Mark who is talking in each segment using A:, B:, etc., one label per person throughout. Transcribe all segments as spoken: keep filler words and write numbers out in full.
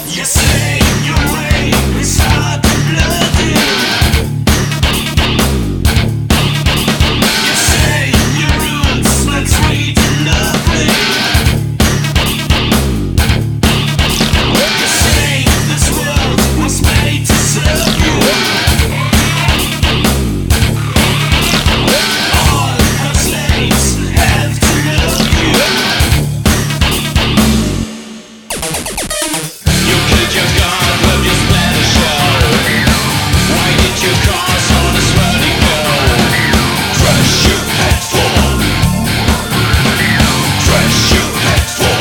A: You say your way is hard and bloody. You say your roots smell sweet and lovely. You say this world was made to serve you. All her slaves have to love you. You killed your god with your splatter show. Why did you cause all this running go? Crush you head for. Crush you head for.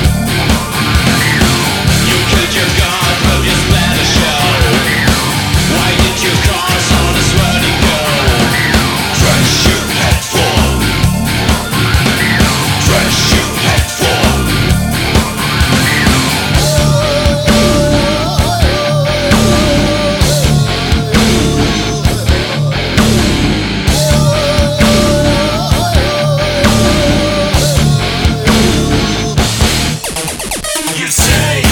A: You killed your god with your splatter show. Why did you cause all this running go? Crush you head for. Crush you head for. You say